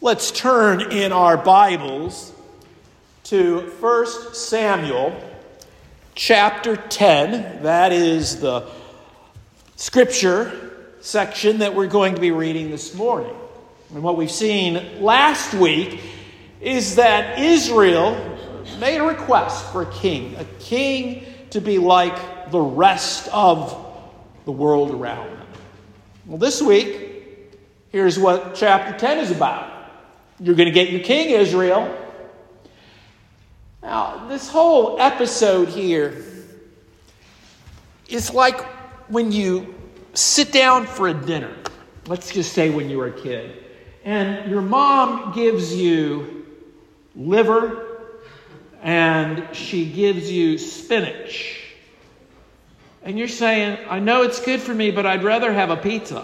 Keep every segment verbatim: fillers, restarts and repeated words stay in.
Let's turn in our Bibles to First Samuel chapter ten. That is the scripture section that we're going to be reading this morning. And what we've seen last week is that Israel made a request for a king, a king to be like the rest of the world around them. Well, this week, here's what chapter ten is about. You're going to get your king, Israel. Now, this whole episode here is like when you sit down for a dinner. Let's just say when you were a kid. And your mom gives you liver and she gives you spinach. And you're saying, I know it's good for me, but I'd rather have a pizza.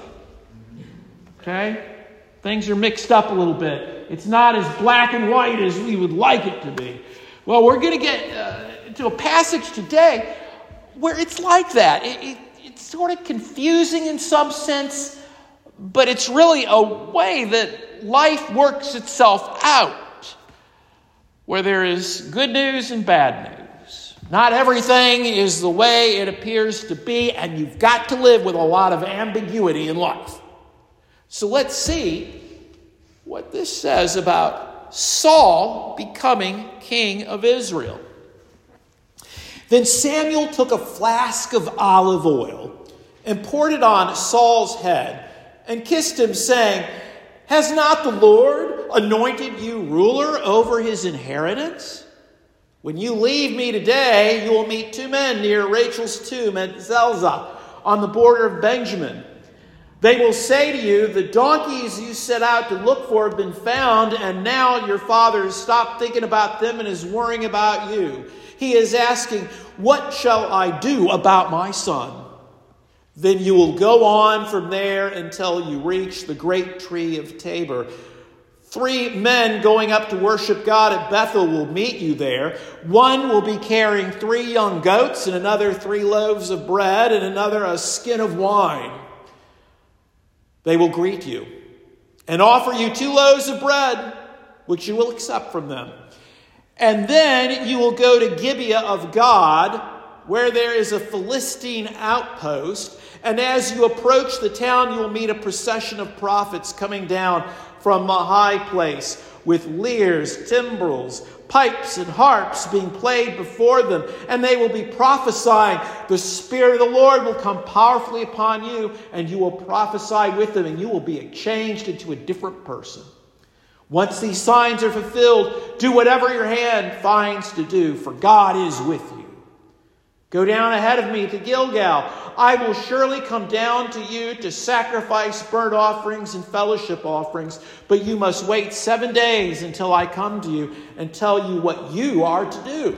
Okay? Things are mixed up a little bit. It's not as black and white as we would like it to be. Well, we're going to get uh, to a passage today where it's like that. It, it, it's sort of confusing in some sense, but it's really a way that life works itself out, where there is good news and bad news. Not everything is the way it appears to be, and you've got to live with a lot of ambiguity in life. So let's see what this says about Saul becoming king of Israel. Then Samuel took a flask of olive oil and poured it on Saul's head and kissed him, saying, Has not the Lord anointed you ruler over his inheritance? When you leave me today, you will meet two men near Rachel's tomb at Zelzah on the border of Benjamin. They will say to you, the donkeys you set out to look for have been found, and now your father has stopped thinking about them and is worrying about you. He is asking, what shall I do about my son? Then you will go on from there until you reach the great tree of Tabor. Three men going up to worship God at Bethel will meet you there. One will be carrying three young goats, and another three loaves of bread, and another a skin of wine. They will greet you and offer you two loaves of bread, which you will accept from them. And then you will go to Gibeah of God, where there is a Philistine outpost. And as you approach the town, you will meet a procession of prophets coming down from a high place with lyres, timbrels, pipes, and harps being played before them. And they will be prophesying. The Spirit of the Lord will come powerfully upon you, and you will prophesy with them, and you will be changed into a different person. Once these signs are fulfilled, do whatever your hand finds to do, for God is with you. Go down ahead of me to Gilgal. I will surely come down to you to sacrifice burnt offerings and fellowship offerings, but you must wait seven days until I come to you and tell you what you are to do.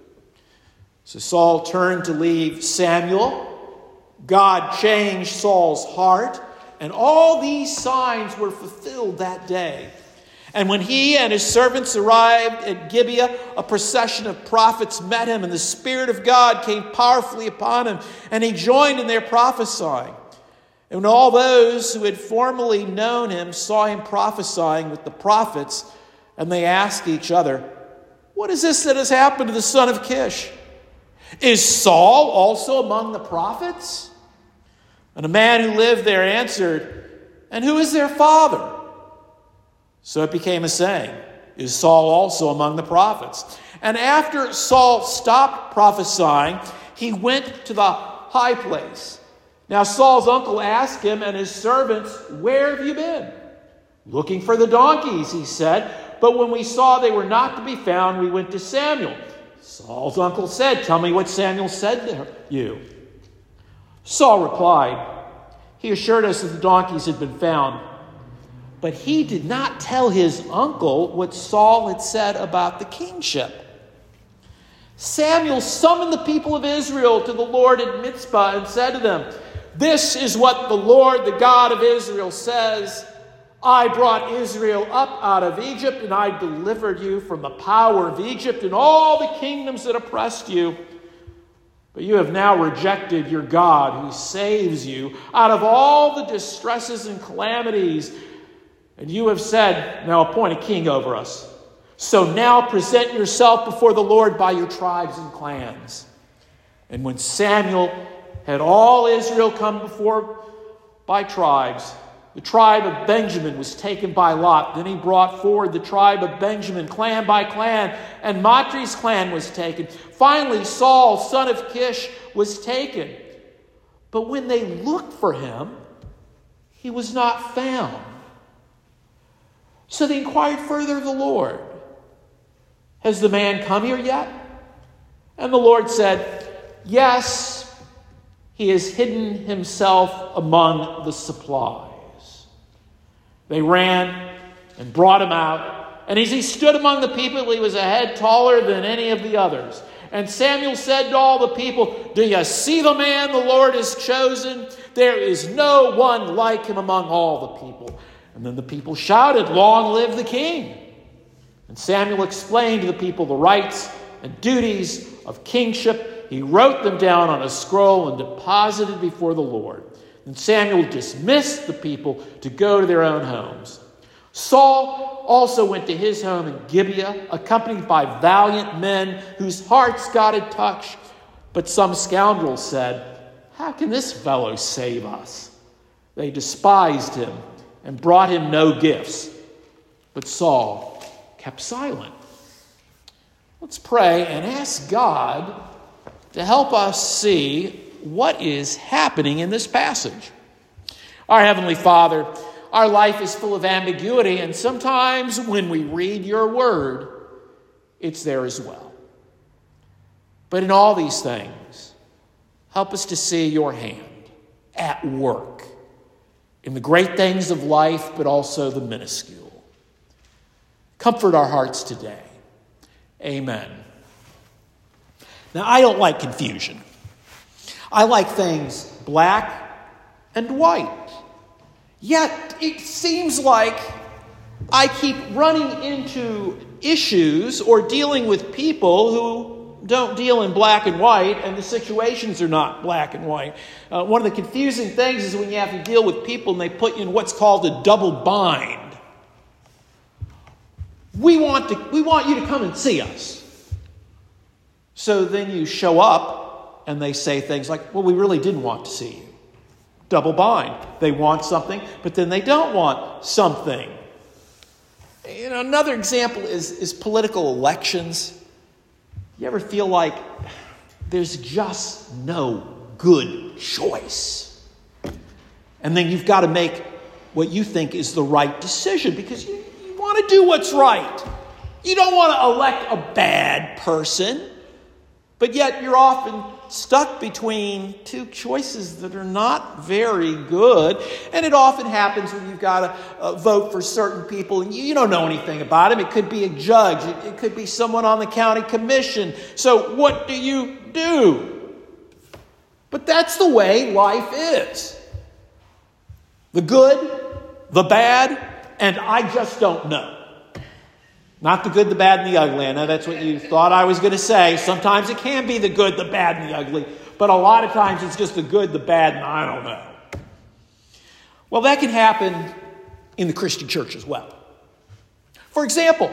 So Saul turned to leave Samuel. God changed Saul's heart, and all these signs were fulfilled that day. And when he and his servants arrived at Gibeah, a procession of prophets met him, and the Spirit of God came powerfully upon him, and he joined in their prophesying. And when all those who had formerly known him saw him prophesying with the prophets, and they asked each other, What is this that has happened to the son of Kish? Is Saul also among the prophets? And a man who lived there answered, And who is their father? So it became a saying, Is Saul also among the prophets? And after Saul stopped prophesying, he went to the high place. Now Saul's uncle asked him and his servants, Where have you been? Looking for the donkeys, he said. But when we saw they were not to be found, we went to Samuel. Saul's uncle said, Tell me what Samuel said to you. Saul replied, He assured us that the donkeys had been found. But he did not tell his uncle what Saul had said about the kingship. Samuel summoned the people of Israel to the Lord at Mizpah and said to them, This is what the Lord, the God of Israel, says. I brought Israel up out of Egypt, and I delivered you from the power of Egypt and all the kingdoms that oppressed you. But you have now rejected your God who saves you out of all the distresses and calamities And you have said, now appoint a king over us. So now present yourself before the Lord by your tribes and clans. And when Samuel had all Israel come before by tribes, the tribe of Benjamin was taken by lot. Then he brought forward the tribe of Benjamin, clan by clan, and Matri's clan was taken. Finally, Saul, son of Kish, was taken. But when they looked for him, he was not found. So they inquired further of the Lord, has the man come here yet? And the Lord said, yes, he has hidden himself among the supplies. They ran and brought him out. And as he stood among the people, he was a head taller than any of the others. And Samuel said to all the people, do you see the man the Lord has chosen? There is no one like him among all the people. And then the people shouted, long live the king. And Samuel explained to the people the rights and duties of kingship. He wrote them down on a scroll and deposited before the Lord. And Samuel dismissed the people to go to their own homes. Saul also went to his home in Gibeah, accompanied by valiant men whose hearts God had touched. But some scoundrels said, how can this fellow save us? They despised him and brought him no gifts. But Saul kept silent. Let's pray and ask God to help us see what is happening in this passage. Our Heavenly Father, our life is full of ambiguity, and sometimes when we read your word, it's there as well. But in all these things, help us to see your hand at work in the great things of life, but also the minuscule. Comfort our hearts today. Amen. Now, I don't like confusion. I like things black and white. Yet, it seems like I keep running into issues or dealing with people who don't deal in black and white, and the situations are not black and white. Uh, one of the confusing things is when you have to deal with people and they put you in what's called a double bind. We want to, we want you to come and see us. So then you show up and they say things like, well, we really didn't want to see you. Double bind. They want something, but then they don't want something. You know, another example is, is political elections. You ever feel like there's just no good choice? And then you've got to make what you think is the right decision because you, you want to do what's right. You don't want to elect a bad person, but yet you're often stuck between two choices that are not very good. And it often happens when you've got to uh, vote for certain people and you, you don't know anything about them. It could be a judge. It, it could be someone on the county commission. So what do you do? But that's the way life is. The good, the bad, and I just don't know. Not the good, the bad, and the ugly. I know that's what you thought I was going to say. Sometimes it can be the good, the bad, and the ugly. But a lot of times it's just the good, the bad, and I don't know. Well, that can happen in the Christian church as well. For example,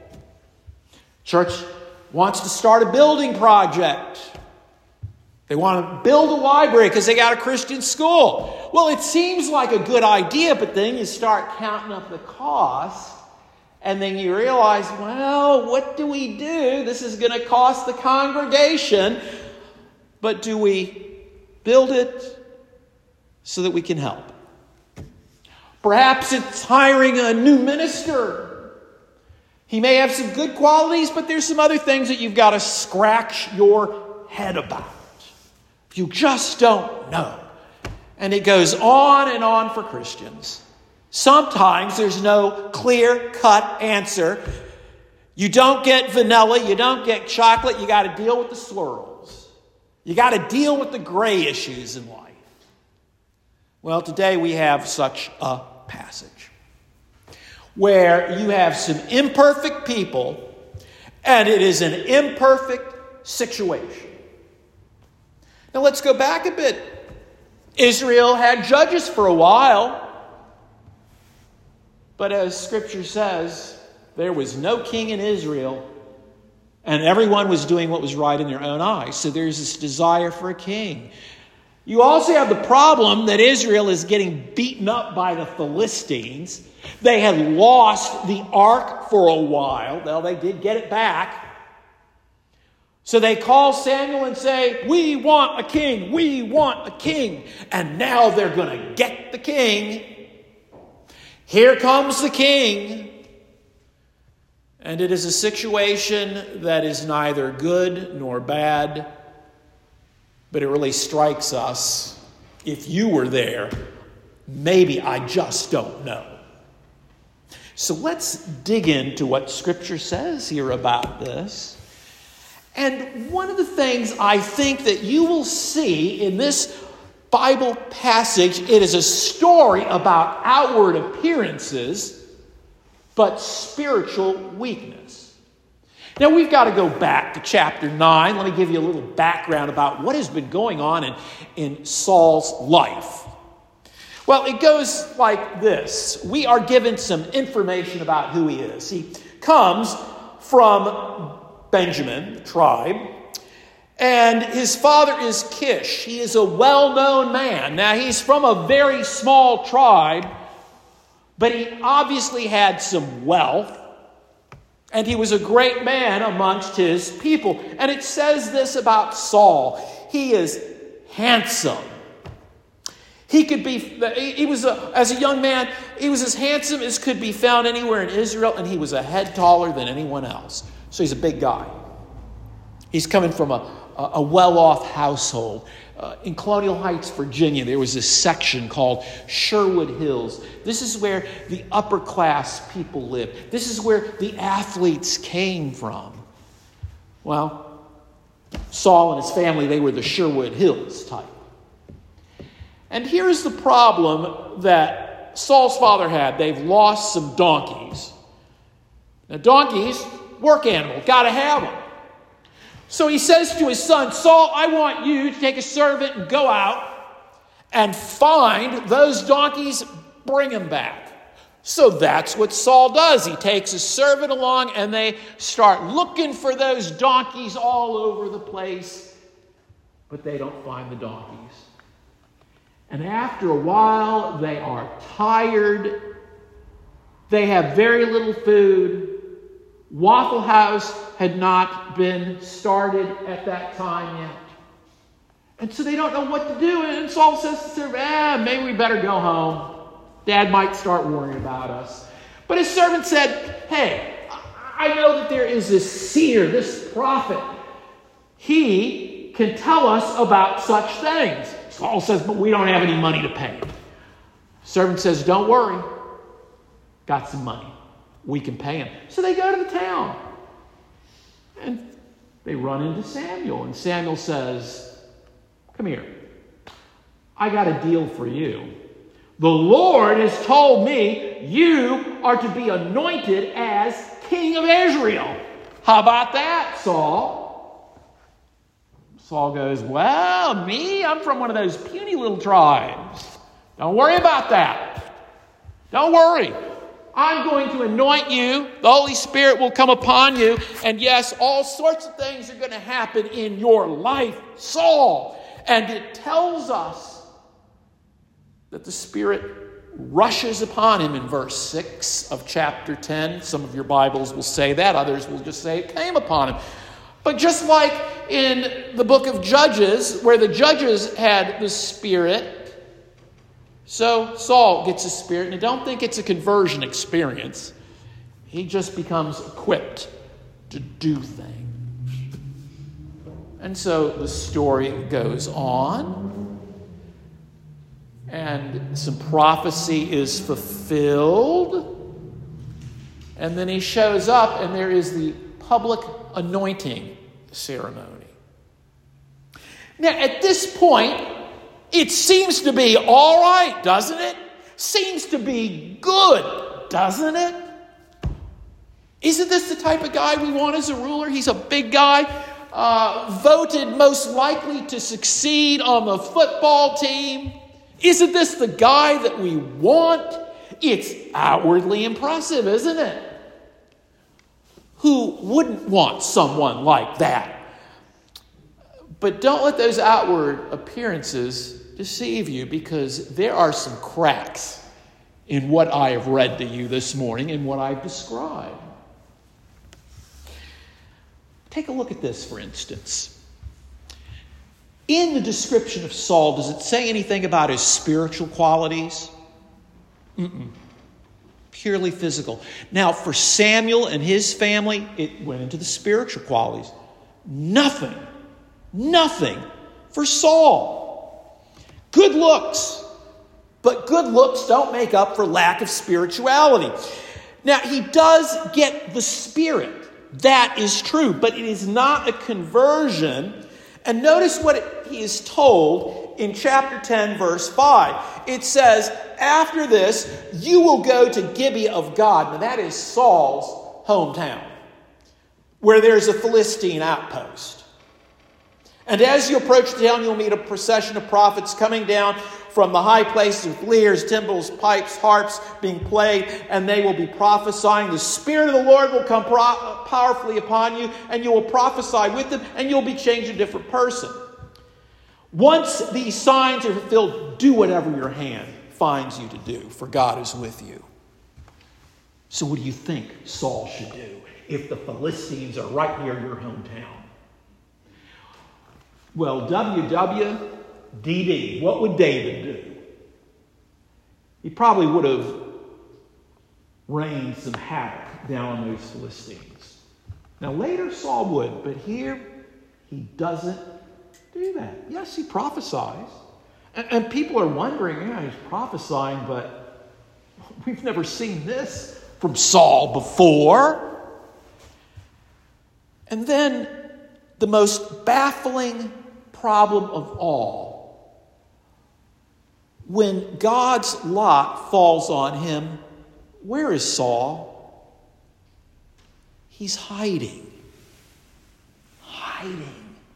church wants to start a building project. They want to build a library because they got a Christian school. Well, it seems like a good idea, but then you start counting up the cost. And then you realize, well, what do we do? This is going to cost the congregation. But do we build it so that we can help? Perhaps it's hiring a new minister. He may have some good qualities, but there's some other things that you've got to scratch your head about. You just don't know. And it goes on and on for Christians. Sometimes there's no clear-cut answer. You don't get vanilla. You don't get chocolate. You got to deal with the swirls. You got to deal with the gray issues in life. Well, today we have such a passage where you have some imperfect people and it is an imperfect situation. Now let's go back a bit. Israel had judges for a while. But as Scripture says, there was no king in Israel, and everyone was doing what was right in their own eyes. So there's this desire for a king. You also have the problem that Israel is getting beaten up by the Philistines. They had lost the ark for a while. Well, they did get it back. So they call Samuel and say, we want a king, we want a king. And now they're going to get the king. Here comes the king. And it is a situation that is neither good nor bad, but it really strikes us. If you were there, maybe I just don't know. So let's dig into what Scripture says here about this. And one of the things I think that you will see in this Bible passage, it is a story about outward appearances, but spiritual weakness. Now we've got to go back to chapter nine. Let me give you a little background about what has been going on in, in Saul's life. Well, it goes like this. We are given some information about who he is. He comes from Benjamin, the tribe, and his father is Kish. He is a well-known man. Now, he's from a very small tribe, but he obviously had some wealth, and he was a great man amongst his people. And it says this about Saul. He is handsome. He could be, he was, a, as a young man, he was as handsome as could be found anywhere in Israel, and he was a head taller than anyone else. So he's a big guy. He's coming from a, a well-off household. Uh, in Colonial Heights, Virginia, there was this section called Sherwood Hills. This is where the upper class people lived. This is where the athletes came from. Well, Saul and his family, they were the Sherwood Hills type. And here's the problem that Saul's father had. They've lost some donkeys. Now, donkeys, work animal, got to have them. So he says to his son, Saul, I want you to take a servant and go out and find those donkeys, bring them back. So that's what Saul does. He takes a servant along and they start looking for those donkeys all over the place, but they don't find the donkeys. And after a while, they are tired. They have very little food. Waffle House had not been started at that time yet. And so they don't know what to do. And Saul says to the servant, ah, maybe we better go home. Dad might start worrying about us. But his servant said, hey, I know that there is this seer, this prophet. He can tell us about such things. Saul says, but we don't have any money to pay him. Servant says, don't worry. Got some money. We can pay him. So they go to the town. And they run into Samuel. And Samuel says, come here. I got a deal for you. The Lord has told me you are to be anointed as king of Israel. How about that, Saul? Saul goes, well, me? I'm from one of those puny little tribes. Don't worry about that. Don't worry. I'm going to anoint you. The Holy Spirit will come upon you. And yes, all sorts of things are going to happen in your life, Saul. And it tells us that the Spirit rushes upon him in verse six of chapter ten. Some of your Bibles will say that. Others will just say it came upon him. But just like in the book of Judges, where the judges had the Spirit, so Saul gets the Spirit. And I don't think it's a conversion experience. He just becomes equipped to do things. And so the story goes on. And some prophecy is fulfilled. And then he shows up and there is the public anointing ceremony. Now, at this point, it seems to be all right, doesn't it? Seems to be good, doesn't it? Isn't this the type of guy we want as a ruler? He's a big guy, uh, voted most likely to succeed on the football team. Isn't this the guy that we want? It's outwardly impressive, isn't it? Who wouldn't want someone like that? But don't let those outward appearances deceive you, because there are some cracks in what I have read to you this morning and what I've described. Take a look at this, for instance. In the description of Saul, does it say anything about his spiritual qualities? Mm-mm. Purely physical. Now, for Samuel and his family, it went into the spiritual qualities. Nothing, nothing for Saul. Good looks, but good looks don't make up for lack of spirituality. Now, he does get the Spirit. That is true, but it is not a conversion. And notice what it, he is told in chapter ten, verse five. It says, after this, you will go to Gibeah of God. Now that is Saul's hometown, where there's a Philistine outpost. And as you approach the town, you'll meet a procession of prophets coming down from the high places with lyres, timbrels, pipes, harps being played, and they will be prophesying. The Spirit of the Lord will come pro- powerfully upon you, and you will prophesy with them, and you'll be changed a different person. Once these signs are fulfilled, do whatever your hand finds you to do, for God is with you. So what do you think Saul should do if the Philistines are right near your hometown? Well, W W D D, what would David do? He probably would have rained some havoc down on those Philistines. Now later Saul would, but here he doesn't do that. Yes, he prophesies. And, and people are wondering, yeah, he's prophesying, but we've never seen this from Saul before. And then the most baffling problem of all, when God's lot falls on him, where is Saul? He's hiding. Hiding.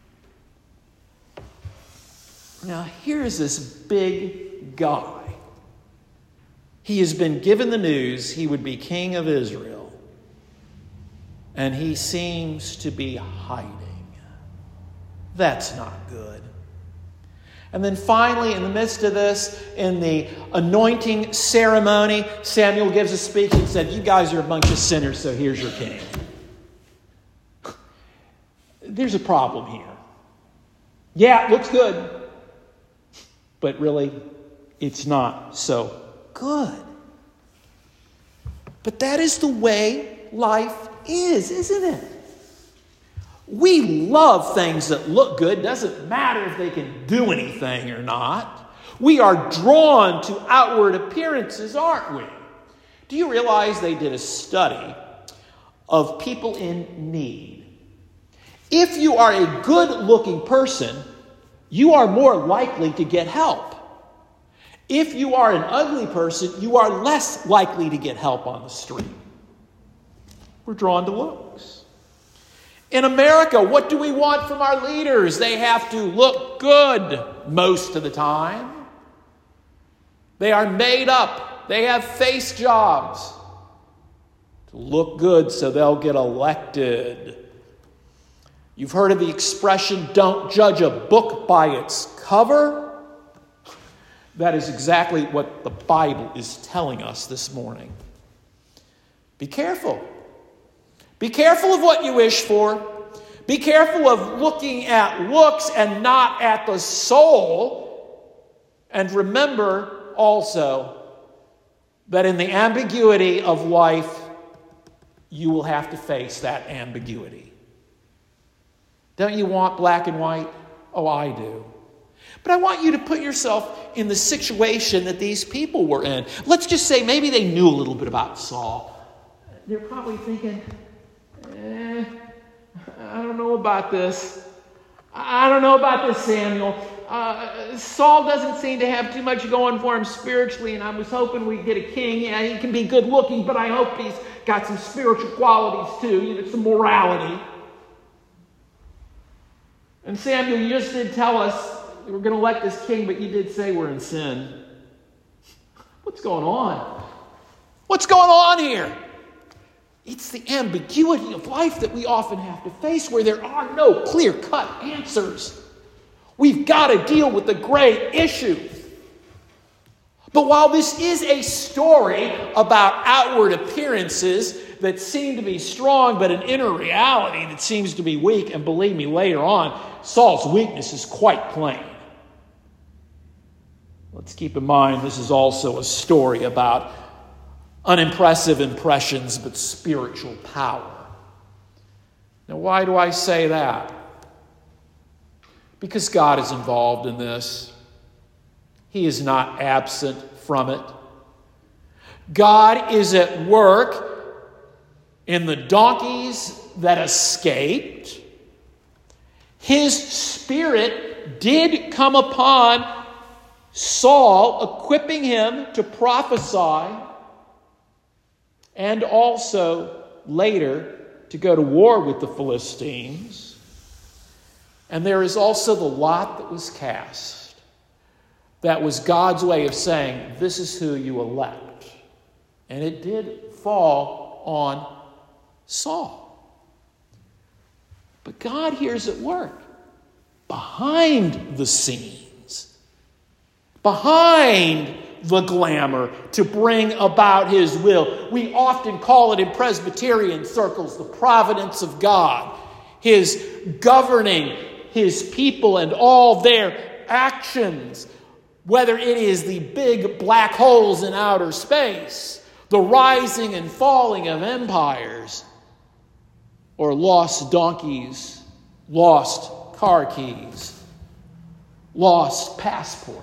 Now, here's this big guy. He has been given the news he would be king of Israel, and he seems to be hiding. That's not good. And then finally, in the midst of this, in the anointing ceremony, Samuel gives a speech and said, you guys are a bunch of sinners, so here's your king. There's a problem here. Yeah, it looks good. But really, it's not so good. But that is the way life is, isn't it? We love things that look good. Doesn't matter if they can do anything or not. We are drawn to outward appearances, aren't we? Do you realize they did a study of people in need? If you are a good-looking person, you are more likely to get help. If you are an ugly person, you are less likely to get help on the street. We're drawn to looks. In America, what do we want from our leaders? They have to look good most of the time. They are made up. They have face jobs to look good so they'll get elected. You've heard of the expression, don't judge a book by its cover. That is exactly what the Bible is telling us this morning. Be careful. Be careful of what you wish for. Be careful of looking at looks and not at the soul. And remember also that in the ambiguity of life, you will have to face that ambiguity. Don't you want black and white? Oh, I do. But I want you to put yourself in the situation that these people were in. Let's just say maybe they knew a little bit about Saul. They're probably thinking, eh, I don't know about this. I don't know about this, Samuel. Uh, Saul doesn't seem to have too much going for him spiritually, and I was hoping we'd get a king. Yeah, he can be good looking, but I hope he's got some spiritual qualities too, you know, some morality. And Samuel, you just did tell us we're going to elect this king, but you did say we're in sin. What's going on? What's going on here? It's the ambiguity of life that we often have to face, where there are no clear-cut answers. We've got to deal with the great issue. But while this is a story about outward appearances that seem to be strong, but an inner reality that seems to be weak, and believe me, later on, Saul's weakness is quite plain. Let's keep in mind this is also a story about unimpressive impressions, but spiritual power. Now, why do I say that? Because God is involved in this. He is not absent from it. God is at work in the donkeys that escaped. His Spirit did come upon Saul, equipping him to prophesy, and also later to go to war with the Philistines. And there is also the lot that was cast. That was God's way of saying, this is who you elect. And it did fall on Saul. But God here is at work behind the scenes, behind the glamour, to bring about his will. We often call it in Presbyterian circles the providence of God, his governing his people and all their actions. Whether it is the big black holes in outer space, the rising and falling of empires, or lost donkeys, lost car keys, lost passports.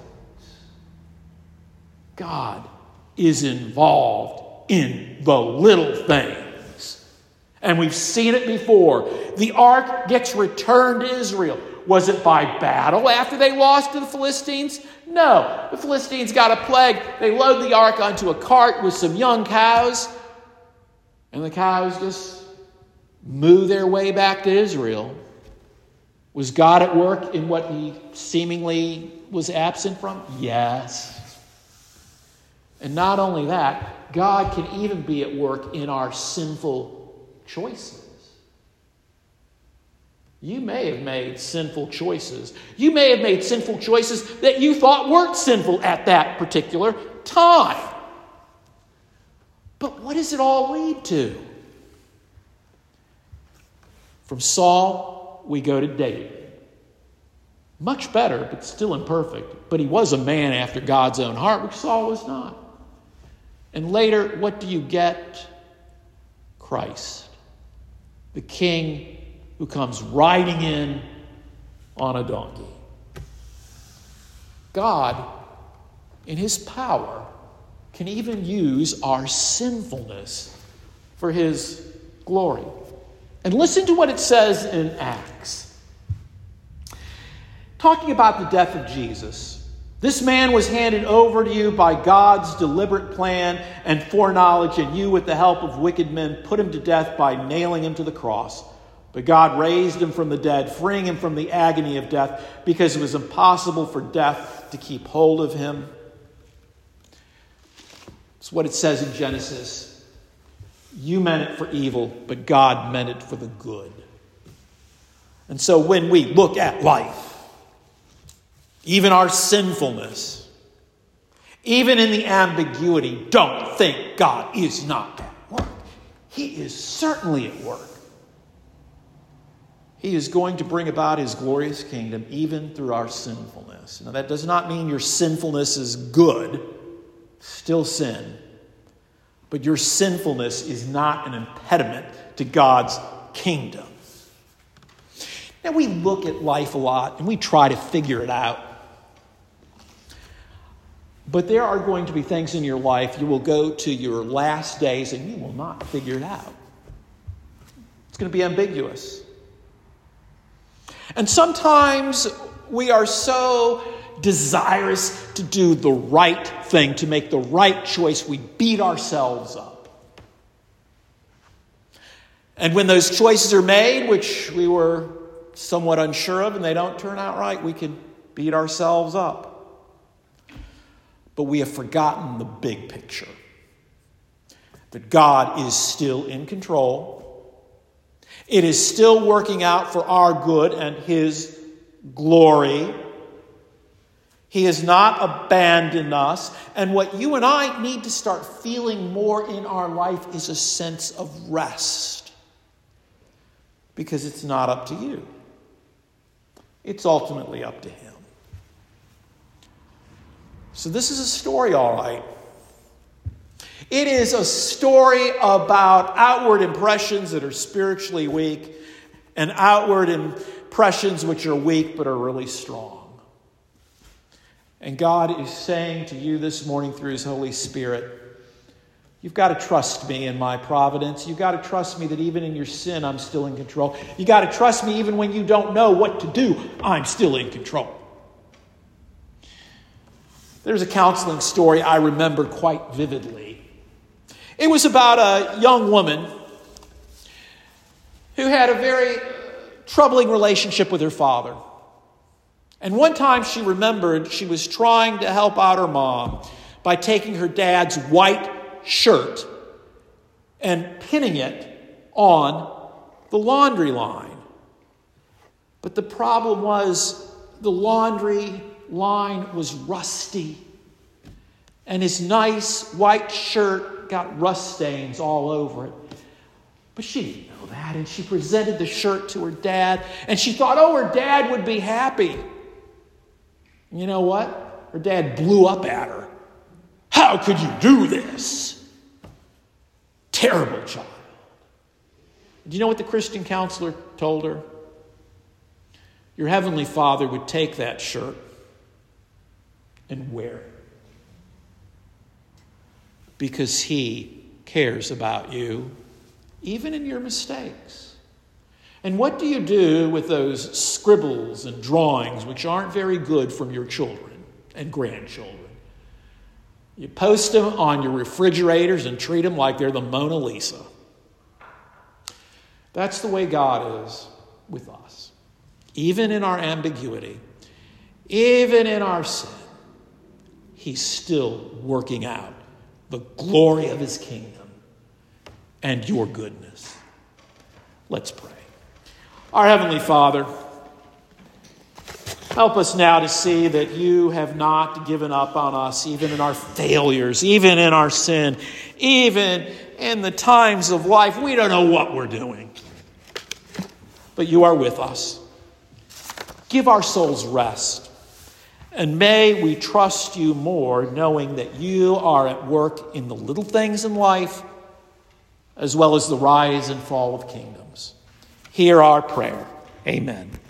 God is involved in the little things. And we've seen it before. The ark gets returned to Israel. Was it by battle after they lost to the Philistines? No. The Philistines got a plague. They load the ark onto a cart with some young cows, and the cows just moo their way back to Israel. Was God at work in what he seemingly was absent from? Yes. And not only that, God can even be at work in our sinful choices. You may have made sinful choices. You may have made sinful choices that you thought weren't sinful at that particular time. But what does it all lead to? From Saul, we go to David. Much better, but still imperfect. But he was a man after God's own heart, which Saul was not. And later, what do you get? Christ, the King who comes riding in on a donkey. God, in his power, can even use our sinfulness for his glory. And listen to what it says in Acts. Talking about the death of Jesus. This man was handed over to you by God's deliberate plan and foreknowledge, and you, with the help of wicked men, put him to death by nailing him to the cross. But God raised him from the dead, freeing him from the agony of death, because it was impossible for death to keep hold of him. It's what it says in Genesis. You meant it for evil, but God meant it for the good. And so when we look at life, even our sinfulness, even in the ambiguity, don't think God is not at work. He is certainly at work. He is going to bring about his glorious kingdom even through our sinfulness. Now, that does not mean your sinfulness is good. Still sin. But your sinfulness is not an impediment to God's kingdom. Now, we look at life a lot and we try to figure it out. But there are going to be things in your life you will go to your last days and you will not figure it out. It's going to be ambiguous. And sometimes we are so desirous to do the right thing, to make the right choice, we beat ourselves up. And when those choices are made, which we were somewhat unsure of, and they don't turn out right, we can beat ourselves up. But we have forgotten the big picture. that God is still in control. It is still working out for our good and His glory. He has not abandoned us. And what you and I need to start feeling more in our life is a sense of rest. Because it's not up to you. It's ultimately up to Him. So this is a story, all right. It is a story about outward impressions that are spiritually weak and outward impressions which are weak but are really strong. And God is saying to you this morning through His Holy Spirit, you've got to trust me in my providence. You've got to trust me that even in your sin, I'm still in control. You've got to trust me even when you don't know what to do, I'm still in control. There's a counseling story I remember quite vividly. It was about a young woman who had a very troubling relationship with her father. And one time she remembered she was trying to help out her mom by taking her dad's white shirt and pinning it on the laundry line. But the problem was the laundry line was rusty. And his nice white shirt got rust stains all over it. But she didn't know that. And she presented the shirt to her dad. And she thought, oh, her dad would be happy. You know what? Her dad blew up at her. How could you do this? Terrible child. Do you know what the Christian counselor told her? Your heavenly Father would take that shirt and wear it. Because He cares about you, even in your mistakes. And what do you do with those scribbles and drawings which aren't very good from your children and grandchildren? You post them on your refrigerators and treat them like they're the Mona Lisa. That's the way God is with us. Even in our ambiguity, even in our sin, He's still working out the glory of His kingdom and your goodness. Let's pray. Our Heavenly Father, help us now to see that You have not given up on us, even in our failures, even in our sin, even in the times of life we don't know what we're doing. But You are with us. Give our souls rest. And may we trust You more, knowing that You are at work in the little things in life, as well as the rise and fall of kingdoms. Hear our prayer. Amen.